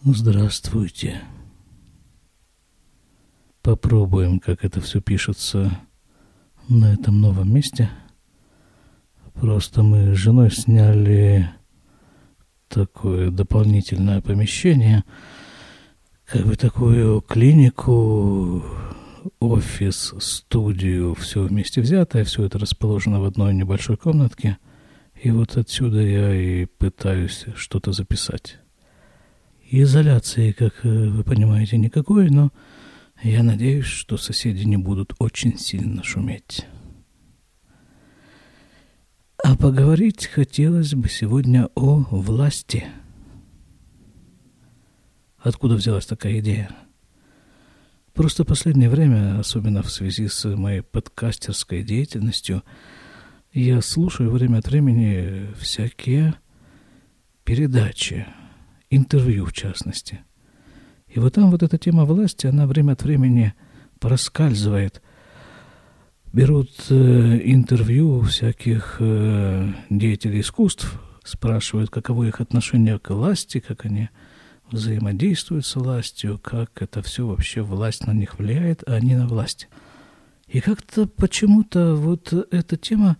Здравствуйте. Попробуем, как это все пишется на этом новом месте. Просто мы с женой сняли такое дополнительное помещение, как бы такую клинику, офис, студию, все вместе взятое, все это расположено в одной небольшой комнатке. И вот отсюда я и пытаюсь что-то записать. Изоляции, как вы понимаете, никакой, но я надеюсь, что соседи не будут очень сильно шуметь. А поговорить хотелось бы сегодня о власти. Откуда взялась такая идея? Просто в последнее время, особенно в связи с моей подкастерской деятельностью, я слушаю время от времени всякие передачи, интервью в частности. И вот там вот эта тема власти, она время от времени проскальзывает. Берут интервью всяких деятелей искусств, спрашивают, каково их отношение к власти, как они взаимодействуют с властью, как это все вообще власть на них влияет, а они на власть. И как-то почему-то вот эта тема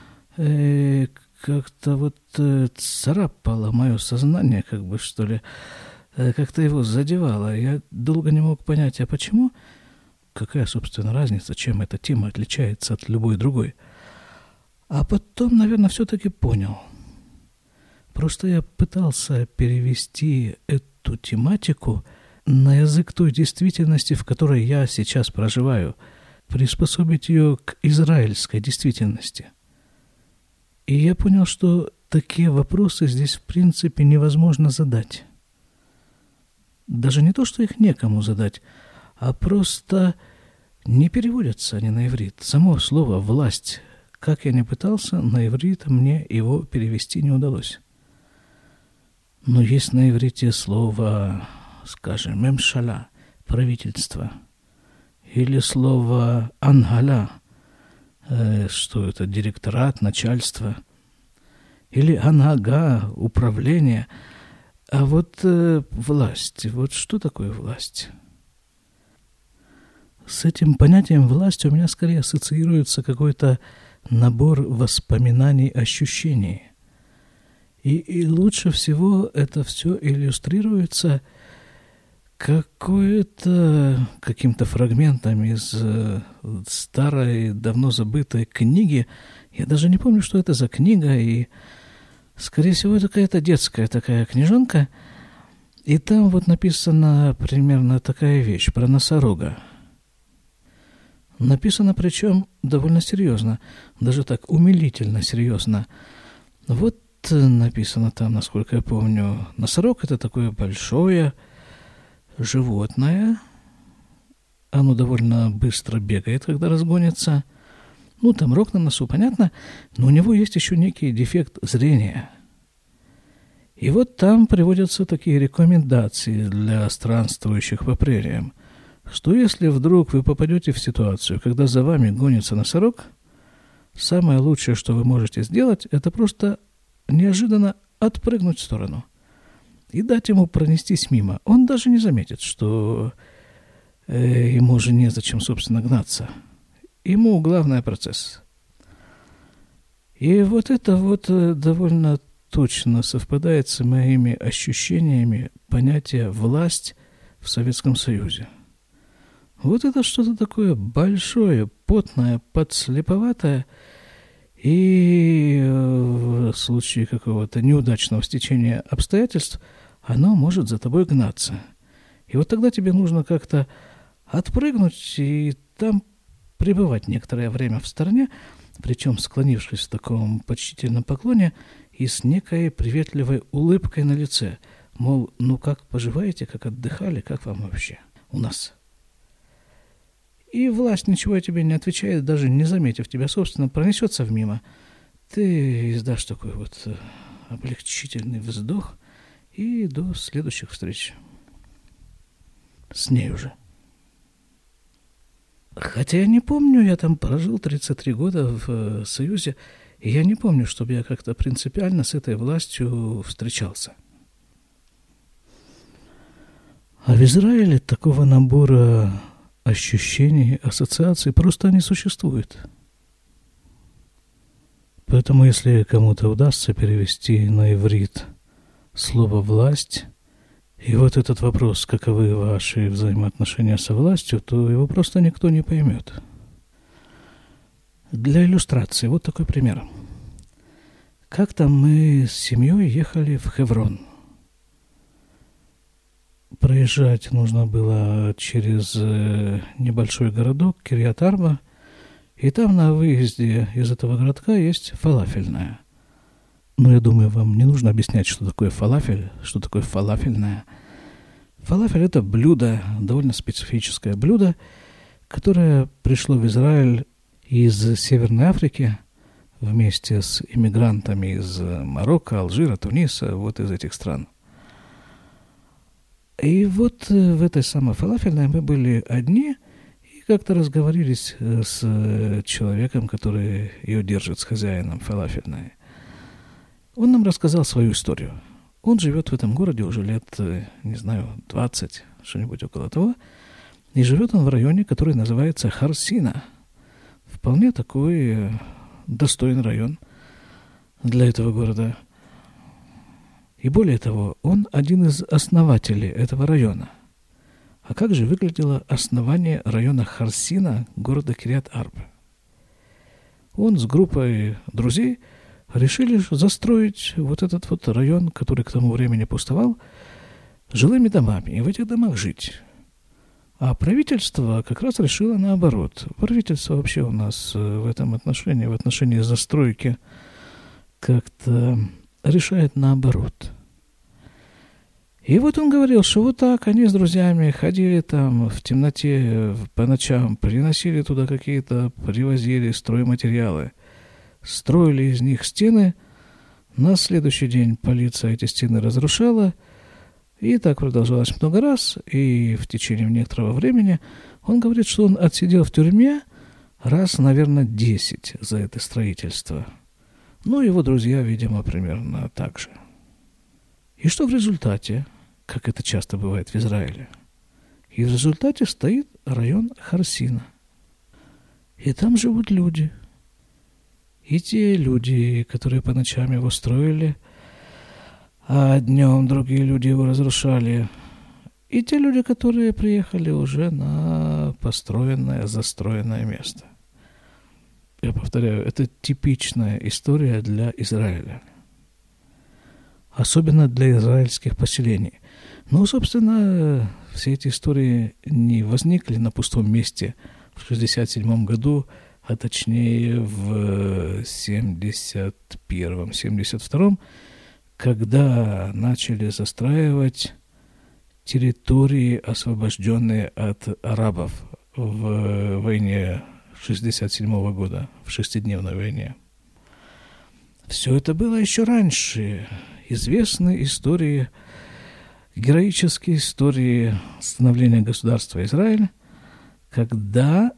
как-то вот царапала мое сознание, как бы, что ли, как-то его задевало. Я долго не мог понять, а почему, какая, собственно, разница, чем эта тема отличается от любой другой. А потом, наверное, все-таки понял. Просто я пытался перевести эту тематику на язык той действительности, в которой я сейчас проживаю, приспособить ее к израильской действительности. И я понял, что такие вопросы здесь в принципе невозможно задать. Даже не то, что их некому задать, а просто не переводятся они на иврит. Само слово «власть», как я ни пытался, на иврит мне его перевести не удалось. Но есть на иврите слово, скажем, «мемшала», правительство, или слово «ангала», что это, директорат, начальство, или анага, управление. А вот власть, вот что такое власть? С этим понятием власть у меня скорее ассоциируется какой-то набор воспоминаний, ощущений. И лучше всего это все иллюстрируется каким-то фрагментом из старой, давно забытой книги. Я даже не помню, что это за книга, и, скорее всего, это какая-то детская такая книжонка. И там вот написана примерно такая вещь про носорога. Написано, причем, довольно серьезно, даже так умилительно серьезно. Вот написано там, насколько я помню, носорог – это такое большое животное. Оно довольно быстро бегает, когда разгонится. Ну, там рог на носу, понятно, но у него есть еще некий дефект зрения. И вот там приводятся такие рекомендации для странствующих по прериям, что если вдруг вы попадете в ситуацию, когда за вами гонится носорог, самое лучшее, что вы можете сделать, это просто неожиданно отпрыгнуть в сторону и дать ему пронестись мимо. Он даже не заметит, что ему уже незачем, собственно, гнаться. Ему главное процесс. И вот это вот довольно точно совпадает с моими ощущениями понятия «власть» в Советском Союзе. Вот это что-то такое большое, потное, подслеповатое, и в случае какого-то неудачного стечения обстоятельств оно может за тобой гнаться. И вот тогда тебе нужно как-то отпрыгнуть и там пребывать некоторое время в стороне, причем склонившись в таком почтительном поклоне и с некой приветливой улыбкой на лице. Мол, ну как поживаете, как отдыхали, как вам вообще у нас? И власть ничего тебе не отвечает, даже не заметив тебя, собственно, пронесется мимо. Ты издашь такой вот облегчительный вздох и до следующих встреч. С ней уже. Хотя я не помню, я там прожил 33 года в Союзе, и я не помню, чтобы я как-то принципиально с этой властью встречался. А в Израиле такого набора ощущений, ассоциаций просто не существует. Поэтому, если кому-то удастся перевести на иврит слово «власть», и вот этот вопрос, каковы ваши взаимоотношения со властью, то его просто никто не поймет. Для иллюстрации вот такой пример. Как-то мы с семьей ехали в Хеврон. Проезжать нужно было через небольшой городок Кирьят-Арба, и там на выезде из этого городка есть фалафельная. Но я думаю, вам не нужно объяснять, что такое фалафель, что такое фалафельная. Фалафель – это блюдо, довольно специфическое блюдо, которое пришло в Израиль из Северной Африки вместе с иммигрантами из Марокко, Алжира, Туниса, вот из этих стран. И вот в этой самой фалафельной мы были одни и как-то разговорились с человеком, который ее держит, с хозяином фалафельной. Он нам рассказал свою историю. Он живет в этом городе уже лет, не знаю, 20, что-нибудь около того. И живет он в районе, который называется Харсина. Вполне такой достойный район для этого города. И более того, он один из основателей этого района. А как же выглядело основание района Харсина, города Кирьят-Арба? Он с группой друзей решили застроить вот этот вот район, который к тому времени пустовал, жилыми домами, и в этих домах жить. А правительство как раз решило наоборот. Правительство вообще у нас в этом отношении, в отношении застройки, как-то решает наоборот. И вот он говорил, что вот так они с друзьями ходили там в темноте по ночам, приносили туда какие-то, привозили стройматериалы, строили из них стены. На следующий день полиция эти стены разрушала. И так продолжалось много раз. И в течение некоторого времени он говорит, что он отсидел в тюрьме раз, наверное, 10 за это строительство. Ну, его друзья, видимо, примерно так же. И что в результате, как это часто бывает в Израиле? И в результате стоит район Харсина. И там живут люди. И те люди, которые по ночам его строили, а днем другие люди его разрушали. И те люди, которые приехали уже на построенное, застроенное место. Я повторяю, это типичная история для Израиля. Особенно для израильских поселений. Ну, собственно, все эти истории не возникли на пустом месте в 1967 году, а точнее в 1971-1972, когда начали застраивать территории, освобожденные от арабов в войне 1967 года, в шестидневной войне. Все это было еще раньше. Известны истории, героические истории становления государства Израиль, когда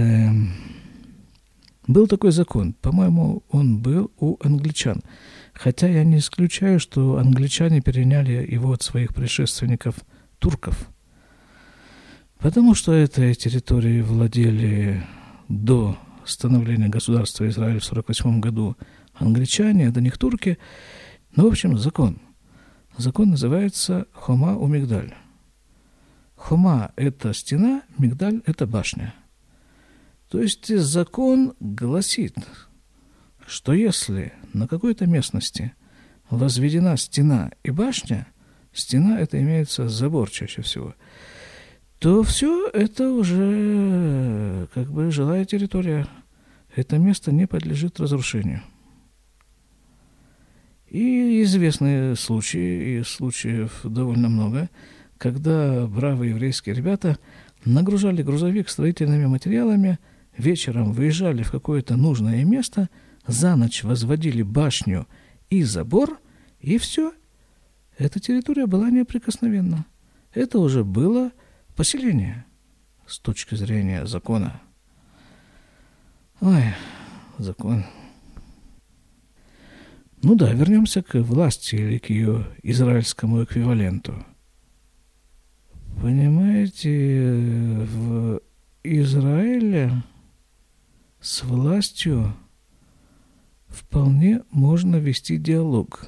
был такой закон. По-моему, он был у англичан. Хотя я не исключаю, что англичане переняли его от своих предшественников турков. Потому что этой территорией владели до становления государства Израиль в 1948 году англичане, а до них турки. Ну, в общем, закон. Закон называется Хома у Мигдаль. Хома – это стена, Мигдаль – это башня. То есть закон гласит, что если на какой-то местности возведена стена и башня, стена – это имеется забор чаще всего, то все это уже как бы жилая территория. Это место не подлежит разрушению. И известные случаи, и случаев довольно много, когда бравые еврейские ребята нагружали грузовик строительными материалами, вечером выезжали в какое-то нужное место, за ночь возводили башню и забор, и все. Эта территория была неприкосновенна. Это уже было поселение с точки зрения закона. Ой, закон. Ну да, вернемся к власти или к ее израильскому эквиваленту. Понимаете, в Израиле с властью вполне можно вести диалог.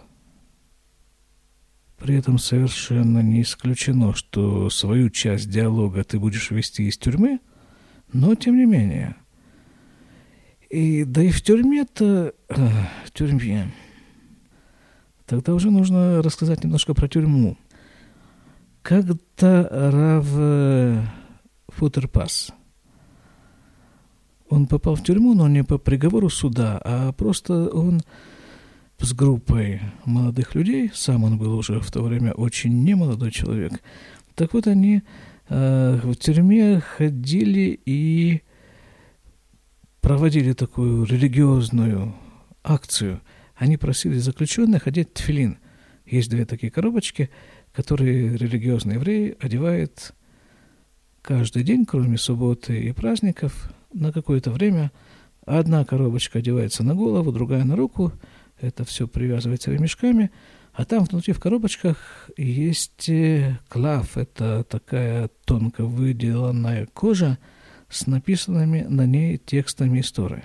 При этом совершенно не исключено, что свою часть диалога ты будешь вести из тюрьмы, но тем не менее. Да и в тюрьме-то... В тюрьме... Тогда уже нужно рассказать немножко про тюрьму. Как-то Рав Футерпас, он попал в тюрьму, но не по приговору суда, а просто он с группой молодых людей, сам он был уже в то время очень немолодой человек, так вот они в тюрьме ходили и проводили такую религиозную акцию. Они просили заключенных одеть тфилин. Есть 2 такие коробочки, которые религиозные евреи одевают каждый день, кроме субботы и праздников, на какое-то время. Одна коробочка одевается на голову, другая на руку. Это все привязывается ремешками. А там внутри в коробочках есть клав. Это такая тонко выделанная кожа с написанными на ней текстами истории.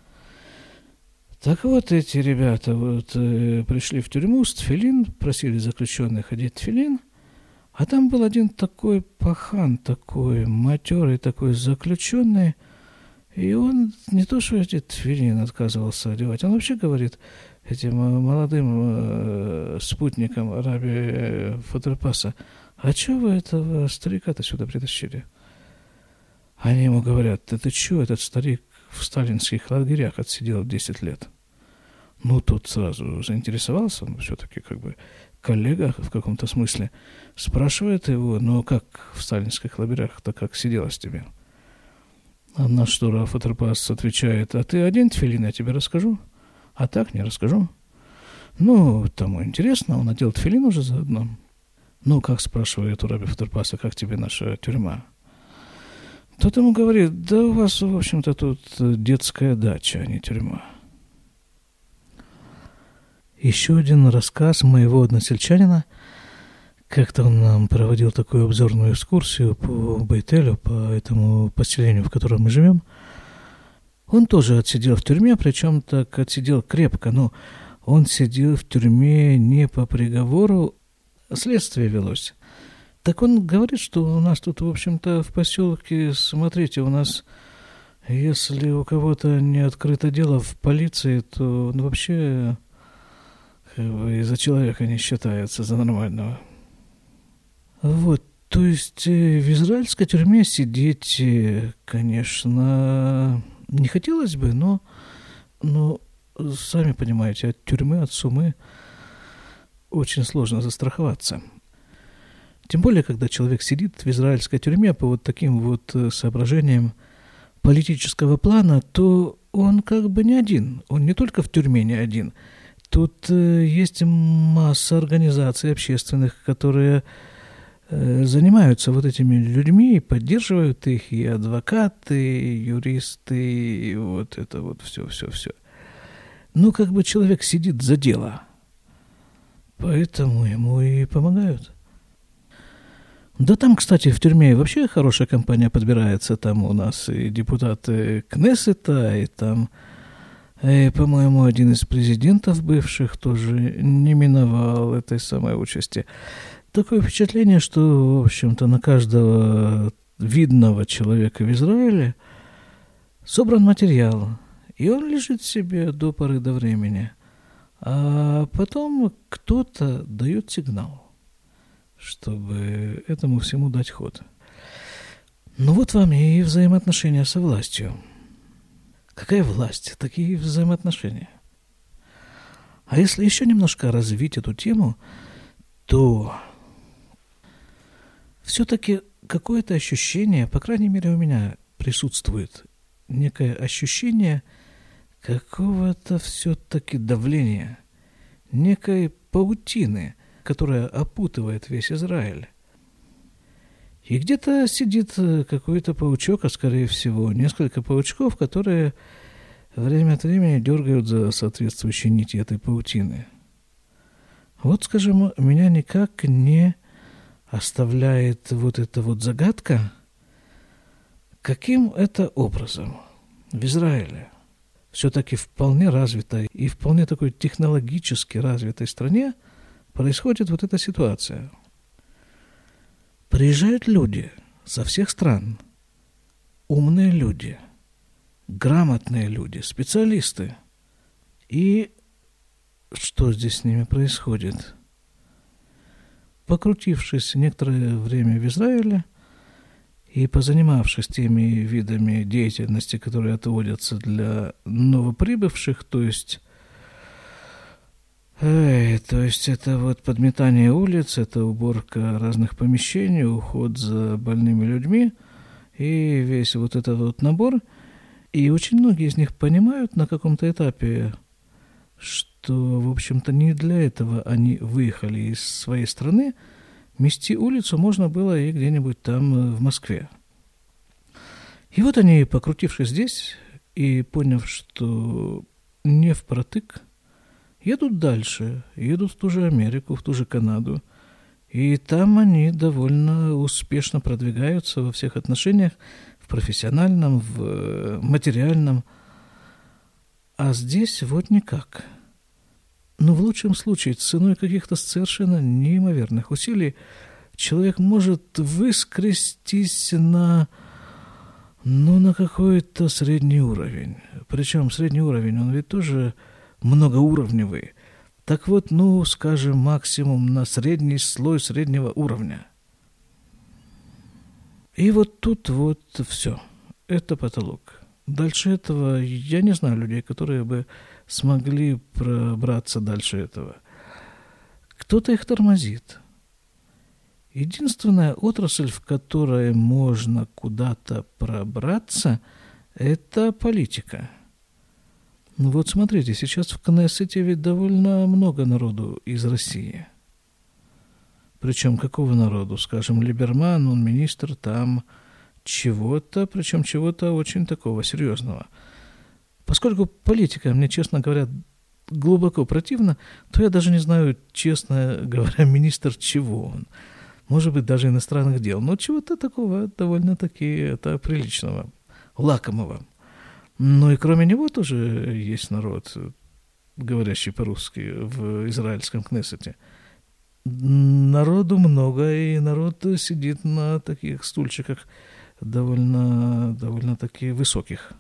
Так вот, эти ребята пришли в тюрьму с тфилин, просили заключенных одеть тфилин, а там был один такой пахан, такой матерый, такой заключенный, и он не то что эти тфилин отказывался одевать, он вообще говорит этим молодым спутникам раби Футерпаса: а что вы этого старика-то сюда притащили? Они ему говорят: да ты что, этот старик в сталинских лагерях отсидел 10 лет. Ну, тот сразу заинтересовался, он все-таки как бы коллега в каком-то смысле. Спрашивает его: ну, как в сталинских лагерях-то как сиделось тебе? А на что Рав Футерпас отвечает: а ты одень тфилин, я тебе расскажу. А так не расскажу. Ну, тому интересно, он одел тфилин уже заодно. Ну, как, спрашивает у Раби Футерпаса, как тебе наша тюрьма? Тот ему говорит: да у вас, в общем-то, тут детская дача, а не тюрьма. Еще один рассказ моего односельчанина. Как-то он нам проводил такую обзорную экскурсию по Бейтелю, по этому поселению, в котором мы живем. Он тоже отсидел в тюрьме, причем так отсидел крепко, но он сидел в тюрьме не по приговору, следствие велось. Так он говорит, что у нас тут, в общем-то, в поселке, смотрите, у нас, если у кого-то не открыто дело в полиции, то он вообще как бы за человека не считается, за нормального. Вот, то есть в израильской тюрьме сидеть, конечно, не хотелось бы, но сами понимаете, от тюрьмы, от сумы очень сложно застраховаться. Тем более, когда человек сидит в израильской тюрьме по вот таким вот соображениям политического плана, то он как бы не один. Он не только в тюрьме не один. Тут есть масса организаций общественных, которые занимаются вот этими людьми и поддерживают их, и адвокаты, и юристы, и вот это вот все. Ну, как бы человек сидит за дело, поэтому ему и помогают. Да там, кстати, в тюрьме вообще хорошая компания подбирается. Там у нас и депутаты Кнессета, и там, по-моему, один из президентов бывших тоже не миновал этой самой участи. Такое впечатление, что, в общем-то, на каждого видного человека в Израиле собран материал, и он лежит себе до поры до времени. А потом кто-то дает сигнал, чтобы этому всему дать ход. Ну вот вам и взаимоотношения со властью. Какая власть? Такие взаимоотношения. А если еще немножко развить эту тему, то все-таки какое-то ощущение, по крайней мере у меня присутствует, некое ощущение какого-то все-таки давления, некой паутины, которая опутывает весь Израиль. И где-то сидит какой-то паучок, а скорее всего несколько паучков, которые время от времени дергают за соответствующие нити этой паутины. Вот, скажем, меня никак не оставляет вот эта вот загадка, каким это образом в Израиле, все-таки вполне развитой и вполне такой технологически развитой стране, происходит вот эта ситуация. Приезжают люди со всех стран, умные люди, грамотные люди, специалисты. И что здесь с ними происходит? Покрутившись некоторое время в Израиле и позанимавшись теми видами деятельности, которые отводятся для новоприбывших, то есть это вот подметание улиц, это уборка разных помещений, уход за больными людьми и весь вот этот вот набор. И очень многие из них понимают на каком-то этапе, что, в общем-то, не для этого они выехали из своей страны. Мести улицу можно было и где-нибудь там в Москве. И вот они, покрутившись здесь и поняв, что не впротык, едут дальше, едут в ту же Америку, в ту же Канаду. И там они довольно успешно продвигаются во всех отношениях, в профессиональном, в материальном. А здесь вот никак. Но в лучшем случае, ценой каких-то совершенно неимоверных усилий, человек может выскрестись на какой-то средний уровень. Причем средний уровень, он ведь тоже многоуровневый. Так вот, скажем, максимум на средний слой среднего уровня. И вот тут вот все. Это потолок. Дальше этого я не знаю людей, которые бы смогли пробраться дальше этого. Кто-то их тормозит. Единственная отрасль, в которой можно куда-то пробраться, это политика. Вот смотрите, сейчас в Кнессете ведь довольно много народу из России. Причем какого народу? Скажем, Либерман, он министр там чего-то, причем чего-то очень такого серьезного. Поскольку политика, мне, честно говоря, глубоко противна, то я даже не знаю, честно говоря, министр чего он. Может быть, даже иностранных дел. Но чего-то такого довольно-таки это приличного, лакомого. Ну и кроме него тоже есть народ, говорящий по-русски в израильском Кнессете. Народу много, и народ сидит на таких стульчиках довольно-таки высоких.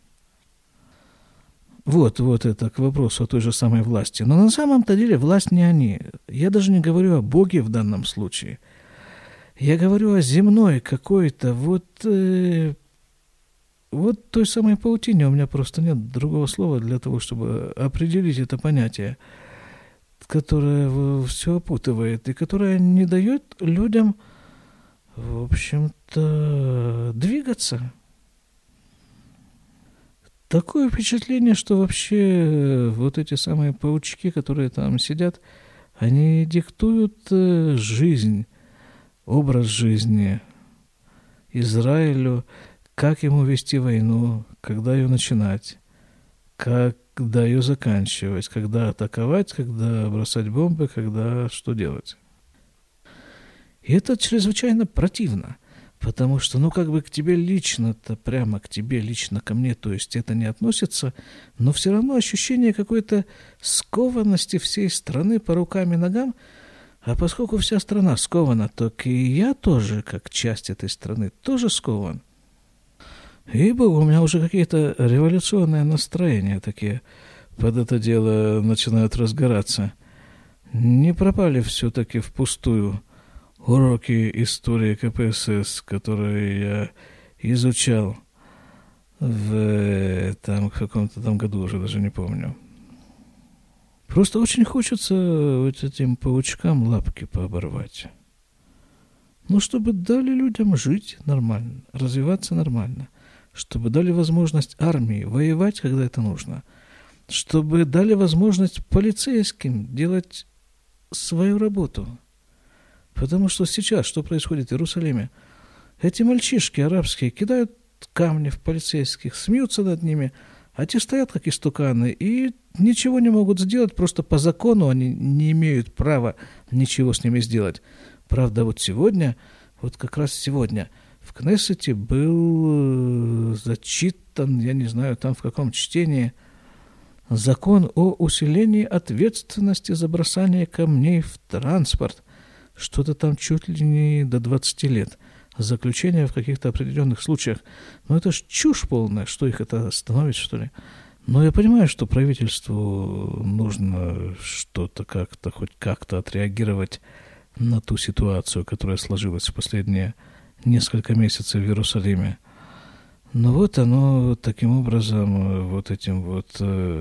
Вот это к вопросу о той же самой власти. Но на самом-то деле власть не они. Я даже не говорю о Боге в данном случае. Я говорю о земной какой-то вот той самой паутине. У меня просто нет другого слова для того, чтобы определить это понятие, которое все опутывает и которое не дает людям, в общем-то, двигаться. Такое впечатление, что вообще вот эти самые паучки, которые там сидят, они диктуют жизнь, образ жизни Израилю, как ему вести войну, когда ее начинать, когда ее заканчивать, когда атаковать, когда бросать бомбы, когда что делать. И это чрезвычайно противно, потому что, к тебе лично-то, прямо к тебе, лично ко мне, то есть это не относится, но все равно ощущение какой-то скованности всей страны по рукам и ногам, а поскольку вся страна скована, то и я тоже, как часть этой страны, тоже скован. Ибо у меня уже какие-то революционные настроения такие под это дело начинают разгораться. Не пропали все-таки впустую уроки истории КПСС, которые я изучал в каком-то там году, уже даже не помню. Просто очень хочется вот этим паучкам лапки пооборвать. Чтобы дали людям жить нормально, развиваться нормально. Чтобы дали возможность армии воевать, когда это нужно. Чтобы дали возможность полицейским делать свою работу. Потому что сейчас, что происходит в Иерусалиме? Эти мальчишки арабские кидают камни в полицейских, смеются над ними, а те стоят как истуканы и ничего не могут сделать, просто по закону они не имеют права ничего с ними сделать. Правда, вот сегодня, вот как раз сегодня в Кнессете был зачитан, я не знаю, там в каком чтении, закон о усилении ответственности за бросание камней в транспорт. Что-то там чуть ли не до 20 лет. Заключение в каких-то определенных случаях. Но это ж чушь полная, что их это остановит, что ли. Но я понимаю, что правительству нужно что-то как-то, хоть как-то отреагировать на ту ситуацию, которая сложилась в последние несколько месяцев в Иерусалиме. Но вот оно таким образом, вот этим вот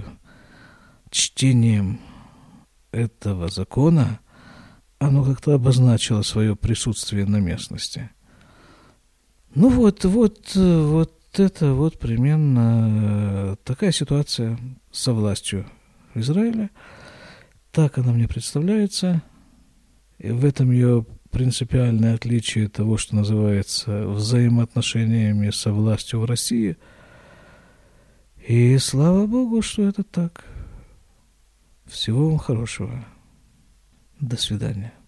чтением этого закона, оно как-то обозначило свое присутствие на местности. Ну вот это вот примерно такая ситуация со властью в Израиле. Так она мне представляется. И в этом ее принципиальное отличие того, что называется взаимоотношениями со властью в России. И слава Богу, что это так. Всего вам хорошего. До свидания.